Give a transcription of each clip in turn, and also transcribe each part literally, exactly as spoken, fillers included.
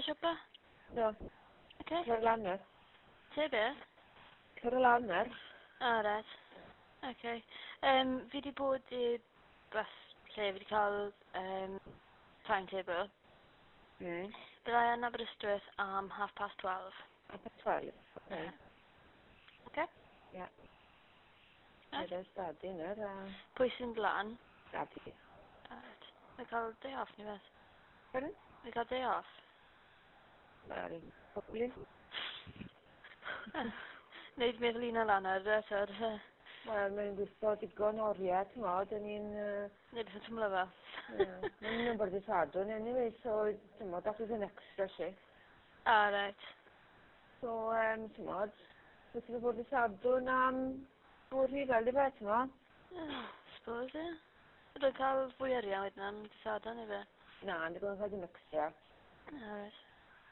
siopa? No. Okay. Carolina. Te beth? Carolina. O, red. Okay. Um, fi wedi bod i bus lle fi wedi cael um, timetable. Mm. Byddai yn Aberystwyth am half past twelve. Up at twelve. Okay. Okay? Yeah. Right. There's daddy in there. Uh, Pwy sy'n glan? daddy. Right. Fi cael day off ni beth. Pardon? Fi cael day off. Well, hopefully. Neud meddwl un o lan ar y tyd. Wel, mae'n gwisgo digon oriau, ti'n modd, yn un... Neu beth yn tymlo fe. Mae'n un bod i sadwn, anyway, so, ti'n modd, that was an extra shift. Ah, right. So, um, ti'n modd, beth yw'n bod i sadwn am bwri fel i fe, ti'n modd? Oh, suppose, ie. Ydw'n cael fwy arian wedyn am disada neu fe? Na, ndi bod yn cael dim extra. Ah, right.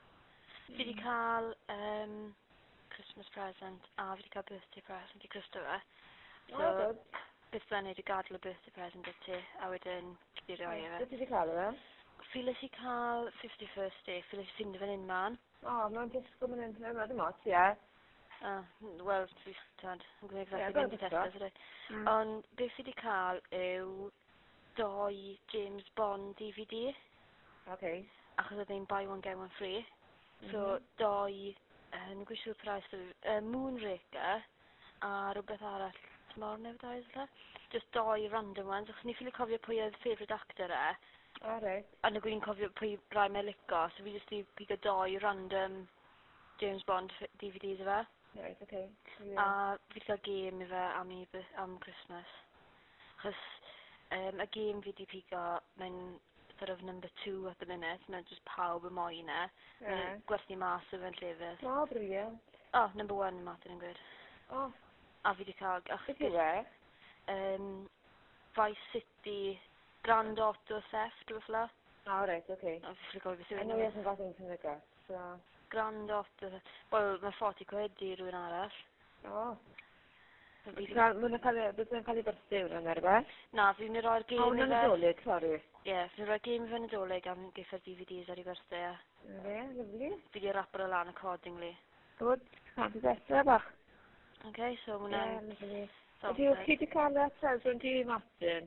Fi wedi cael um, Christmas present a fi wedi cael birthday present i Christopher. So, O, good. beth byddai'n neud i gadw y birthday present i ti, a wedyn cyfeirio i fe. Beth wedi cael fe? Files i cael fifty-first day, files i ffindo fe'n un man. O, mae'n disgo mynd yn hynny, dim ots, ie. Ah, wel, fi, tad, yn gwneud Ie, fel go on, ddim disgo. testes ydw. Ond beth fi wedi cael yw doi James Bond D V D, Okay. achos oedd ein buy one get one free. So, doi, uh, nhw'n gwisgo'r price of uh, Moonraker a rhywbeth arall, Tomorrow Never Dies, lle? Just doi random ones, achos ni ffili cofio pwy oedd favourite actor e, O, reit. a nhw gwyn cofio pwy rai me lico, so fi just i pigo doi random James Bond f- D V Ds o fe. Right, okay. A fi wedi cael game i fe am, i, by- am Christmas. Chos um, y game fi wedi pigo, mae'n sort of number two at the minute, mae'n just pawb y moyn e. Ie. Mae'n gwerthu mas o fe'n llefydd. O, briliant. Oh, number one Martin yn gwyd. O, A fi wedi cael... beth yw e? Um, Vice City, Grand Auto Theft, rhywbeth la. O, reit, okay. O, fi ffili gofio beth I yw know enw he fe. hasn't got anything like that, so... Grand Auto Theft. Wel, mae forty quid i rhywun arall. O. So fi Mae'n di- cael, mae'n cael, beth mae'n cael ei byrthu hwnna, neu rhywbeth? Na, fi wedi rhoi'r O, game i hwnna'n fe. nadolig, sorry. Ie, fi wedi rhoi'r game i fe nadolig am geithio'r D V Ds ar ei birthday e. Ie, lyflu. Fi wedi rapor o lan accordingly. Good. Can't be better, bach. Okay, so Ie, hwnna'n... lyflu. So, Ydy, chi wedi cael y present i Martin?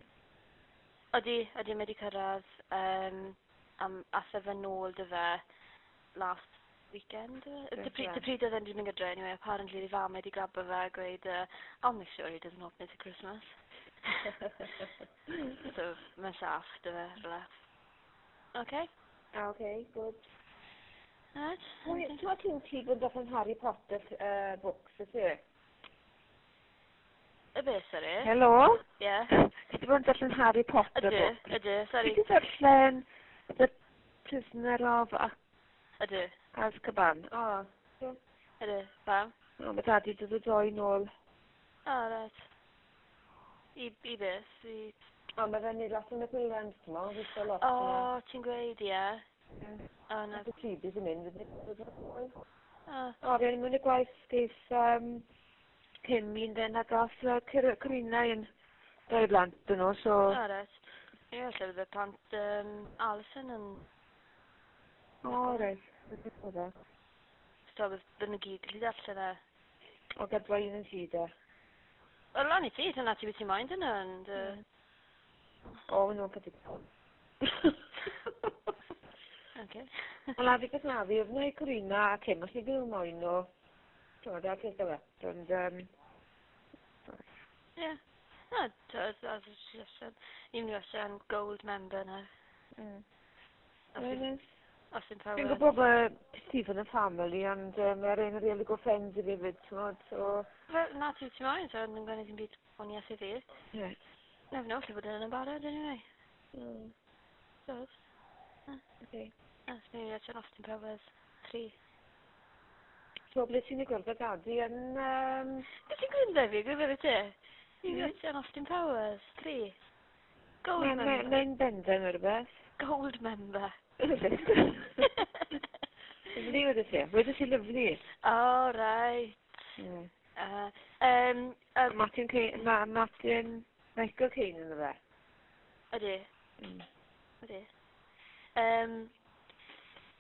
Odi, odi mae wedi cyrraedd, um, am atho fe nôl dy fe last weekend. Uh, dy pryd dy pryd oedd e'n mynd gydre, anyway, apparently di fam wedi grabo fe a gweud, uh, I'll make sure he doesn't open it to Christmas. So, mae'n saff dy fe, rhywle. Okay? Okay, good. Right. Pwy, ti'n ti'n ti bod yn Harry Potter uh, books, ydw? Y beth, sorry? Helo? Yeah. Ti wedi bod yn darllen Harry Potter Ydw, books? ydw, sorry. Ti wedi darllen The Prisoner of A- Ydw, Azkaban? O, ydw, pam? o, mae dadi dod o doi nôl. O, right. I, i beth, i... O, mae fe'n neud lot yn y gwylend, ti'n mo, gwisgo lot O, yna. ti'n gweud, ie? O, na. Ac y tribus yn mynd, ydyn ni? O, O, fe'n mynd y gwaith geith um, Kim i'n den agos uh, Corina yn doi blant dyn nhw, so... o, right. Ie, lle bydd y plant um, Alison yn... O, reit. Beth oedd e? So, bydd nhw gyd gallu darllen e. O, gadwa un yn sydd e. O, lan i ti, dyna ti beth i'n moyn dyn ond... O, nhw'n cadigol. Oce. Wel, a fi beth na fi, oedd nhw i Corina a Kim, os ni ddim yn moyn nhw. Ti'n meddwl, a peth o fe. Ond, um... Ie. No, as a suggestion. Even though I'm gold member now. Mm. Austin, Austin Power. Fi'n gwybod bod Stephen yn family, ond um, mae'r un yn really good friends i fi fyd, ti'n modd, so... Well, na ti ti'n moyn, so yn gwneud yn byd oniaeth i fi. Ie. Nef no, lle bod yn barod, anyway. Mm. So, Okay. na, sy'n mynd i atio'n Austin Powers three. So, ble ti'n ei gwrdd o dadi yn... Um... Beth ti'n gwneud fi, gwybod ti? Ti'n mynd i atio'n Austin Powers three. Gold Mae'n member. mae'n benden o'r beth. Gold member. Lyfli wedi ti, wedi ti lyfli. Oh, right. Mm. Uh, um, um, Martin Cain, ma, Martin, Michael Cain yn y fe. ydy, Mm. ydy. Um,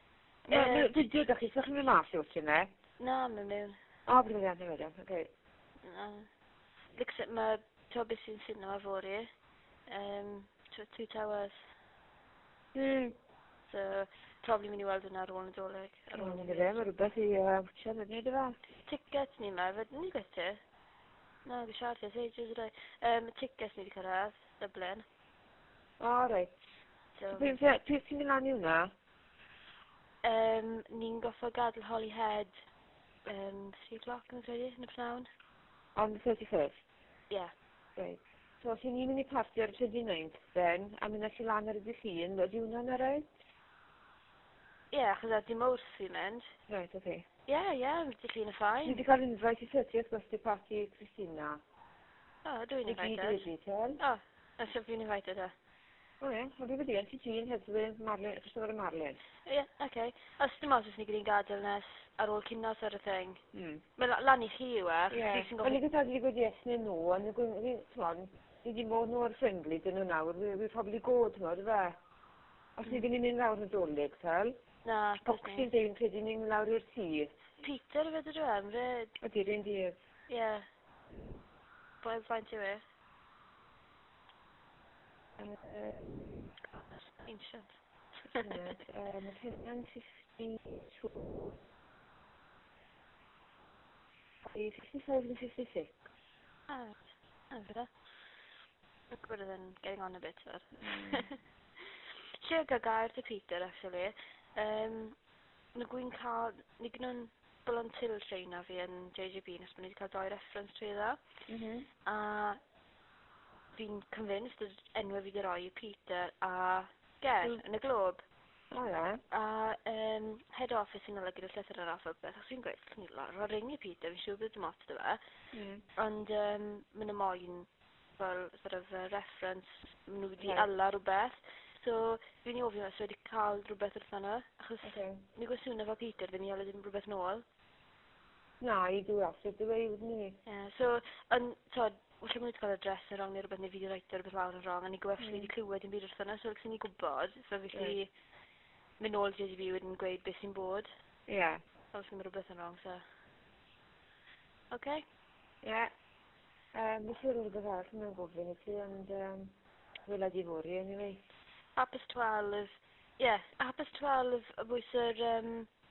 Mae fideo da chi, sa'ch chi'n mynd mas i wyt yna? Na, mae'n mewn. O, briliant, yn wedyn, oce. Na. Lix, mae to beth sy'n sy'n nhw a fori. Um, two towers. Hmm. So, probably mynd i weld hwnna ar ôl Nadolig. O, mynd i fe, mae rhywbeth i wwtio yn ydyn fe. Ticket ni ma, fed ni gweithio? Na, gysiad ys ages ydw. Um, ticket ni wedi cyrraedd, Dublin. O, reit. So, Dwi'n ti'n mynd lan i hwnna? um, ni'n goffo gadael Holyhead um, three o'clock yn credu, yn y pnawn. On the thirty-first? Yeah. Reit. So, os ni'n mynd i parti ar y twenty-ninth, then, a mynd allu lan ar y dy llun, ydy hwnna'n arall? Ie, yeah, achos a dim wrth fi mynd. Reit, oce. Ie, yeah, ie, yeah, dy llun y ffain. Ni wedi cael invite i thirtieth birthday party Christina. O, dwi'n Ni gyd invited. wedi, tel. O, ys ydw fi'n invited e. O ie, o fi wedi, ti ti'n Hedwyn, Marlin, Christopher a Marlin. Ie, yeah, oce. Okay. Os dim os ys ni gyda'n gadael nes ar ôl cynnos ar y thing. Mm. Mae la- lan i chi yw e. Ie, ond ni gyda wedi gwedi yes neu no, ond ni wedi, ni wedi bod nhw ar friendly dyn nhw nawr, we, we probably go, ti'n modd, fe? Os ni ddim yn mynd lawr Nadolig, tel? Na, Boxing Day yn credu ni'n lawr i'r tŷ. Peter fyd ydw am, fyd. O dir un dydd. Ie. Boi faint yw e? Ancient. Mae hynna'n fifty-two. fifty-five and fifty-six. Ah, oh, fydda. Look better than getting on a bit, fyd. Mm. Lle gagair dy Peter, actually. Um, Nag wy'n cael... Ni gyda'n Bulon Till Trainer fi yn J J B nes bod ni wedi cael doi reference trwy dda. Mm -hmm. A fi'n convinced y enw fi wedi roi i Peter a Ger mm. yn y glob. O oh, ie. Yeah. A um, head office yn olygydd y llythyr yr alphabet. Ac fi'n gweud, ni lawr o ring i Peter, fi'n siŵr bod dim ots dy fe. Mm. Ond um, mynd y moyn fel sort of uh, reference, nhw wedi yeah. ala rhywbeth. So, fi'n i ofio os wedi cael rhywbeth wrth yna, achos okay. ni gwaith sŵn efo Peter, fi'n i ala ddim rhywbeth nôl. Na, i dwi'n after the way, wouldn't ni? Yeah, so, yn, so, wrth mwyn wedi cael adres yn rong neu rhywbeth neu fi wedi rhaid rhywbeth lawr yn rong, a ni gwaith mm. wedi clywed yn byd wrth yna, so lwc sy'n ni gwybod, so fi lli yeah. mynd nôl J G B wedyn gweud beth sy'n bod. Ie. Yeah. So, os ddim rhywbeth yn rong, so. Okay? Ie. Yeah. Um, Nes i'n rhywbeth arall yn gofyn i ti, ond um, wyla di fori, anyway. Hapus twelve, yeah, hapus twelve, y bwys yr, um,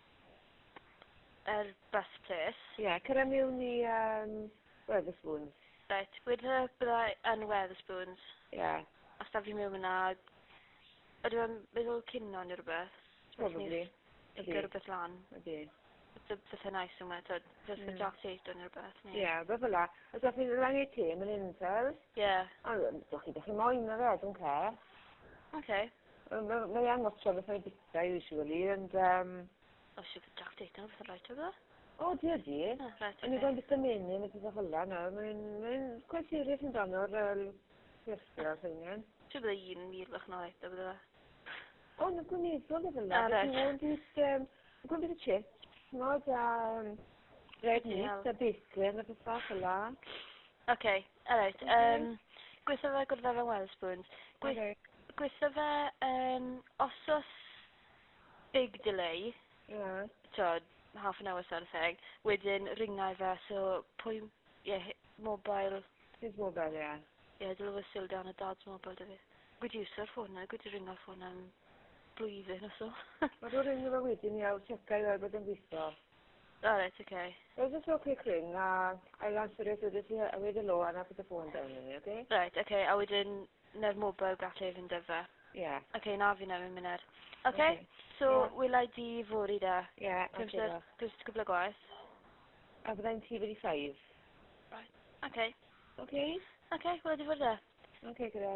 yr bus place. Ie, yeah, cyrra mewn i um, Wetherspoons. Right, wedyn y byddai yn Wetherspoons. Ie. Yeah. Os da fi mewn yna, ydw i'n meddwl cynno neu rhywbeth? Probably. Ydy. Rhywbeth lan. Ydy. Beth yn nice yma, so, just y Jack Tatum neu rhywbeth. Ie, beth fel la. Os da chi'n rhan i ti, mae'n intel. Ie. Ond, doch chi, doch chi moyn na fe, dwi'n care. Okay. Mae angen watcho beth mae'n bita, usually, and... Um... O, siw, Jack Tatum, beth yn rhaid o fe? O, di o di. Ah, right, okay. Ond i'n bita menu, neu beth fel la, no. Mae'n quite serious yn dan o'r fyrstio, syniad. Siw bydde un mil o'ch noeth, o bydde? O, na gwneithol o fel la. Ah, right. Dwi'n gwneud bit o chips, mod a red meat, a bacon, a beth bach fel la. Okay, alright. Um, Gweithio fe gwrdd fe Wetherspoons. Okay. Gweithio fe, um, os oes big delay, yeah. So, half an hour sort of thing, wedyn ringau fe, so pwy, yeah, mobile. His mobile, yeah. Yeah, dyle fe still down a dad's mobile dy fi. Gwyd iwsio'r ffôn na, gwyd i ringo'r ffôn am blwyddyn o so. Mae rwy'n ringo fe wedyn i awr checa i weld bod yn gweithio. Alright, okay. Well, just a quick ring, uh, I'll answer it with the, with the low and I'll put the phone down in it, okay? Right, okay, a wedyn na'r mobile gallu fynd dyfa. Yeah. Okay, na fi na fi'n mynd. Okay, okay. So, yeah. Will I di fori da? Yeah, okay. Gwrs ti gwbl o gwaith? A byddai'n T thirty-five. Right, okay. Okay? Okay, will I di fori da? Okay, good.